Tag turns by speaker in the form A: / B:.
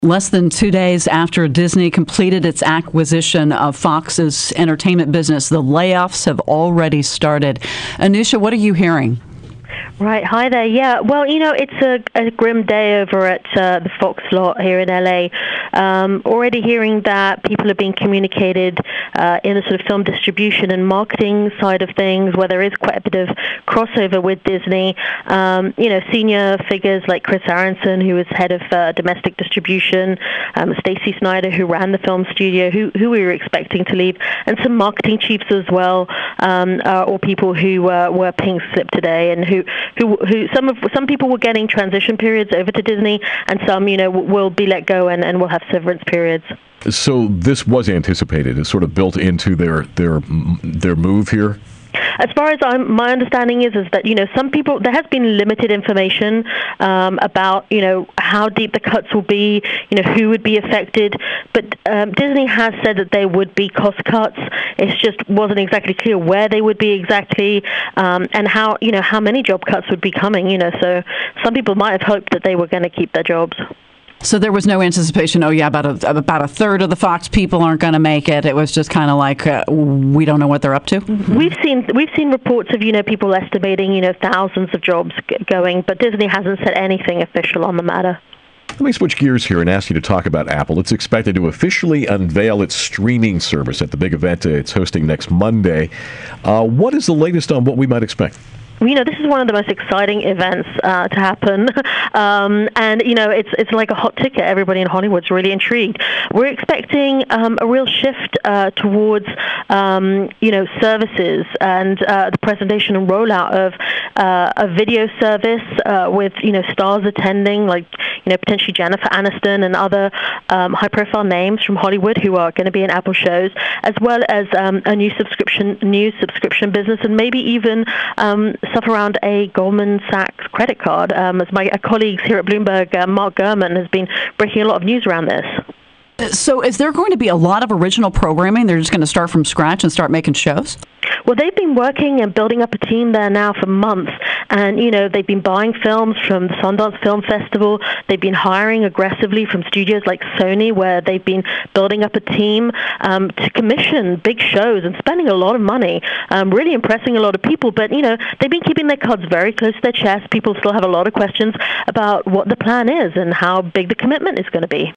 A: Less than 2 days after Disney completed its acquisition of Fox's entertainment business, the layoffs have already started. Anusha, what are you hearing?
B: Right. Hi there. Yeah. Well, it's a grim day over at the Fox lot here in LA. Already hearing that people are being communicated in the sort of film distribution and marketing side of things, where there is quite a bit of crossover with Disney. Senior figures like Chris Aronson, who was head of domestic distribution, Stacey Snider, who ran the film studio, who we were expecting to leave, and some marketing chiefs as well, or people who were pink slipped today, and who some people were getting transition periods over to Disney, and some will be let go and will have severance periods.
C: So this was anticipated. It's sort of built into their move here.
B: As far as my understanding is that some people, there has been limited information about how deep the cuts will be, who would be affected, but Disney has said that there would be cost cuts. It just wasn't exactly clear where they would be exactly, and how many job cuts would be coming. So some people might have hoped that they were going to keep their jobs.
A: So there was no anticipation, about a third of the Fox people aren't going to make it. It was just kind of like, we don't know what they're up to?
B: We've seen reports of, people estimating, thousands of jobs going, but Disney hasn't said anything official on the matter.
C: Let me switch gears here and ask you to talk about Apple. It's expected to officially unveil its streaming service at the big event it's hosting next Monday. What is the latest on what we might expect?
B: This is one of the most exciting events to happen, and it's like a hot ticket. Everybody in Hollywood's really intrigued. We're expecting a real shift towards services and the presentation and rollout of a video service with stars attending, like potentially Jennifer Aniston and other high-profile names from Hollywood who are going to be in Apple shows, as well as a new subscription business, and maybe even stuff around a Goldman Sachs credit card. As my colleagues here at Bloomberg, Mark Gurman, has been breaking a lot of news around this.
A: So is there going to be a lot of original programming? They're just going to start from scratch and start making shows?
B: Well, they've been working and building up a team there now for months. And, they've been buying films from the Sundance Film Festival. They've been hiring aggressively from studios like Sony, where they've been building up a team to commission big shows and spending a lot of money, really impressing a lot of people. But, they've been keeping their cards very close to their chest. People still have a lot of questions about what the plan is and how big the commitment is going to be.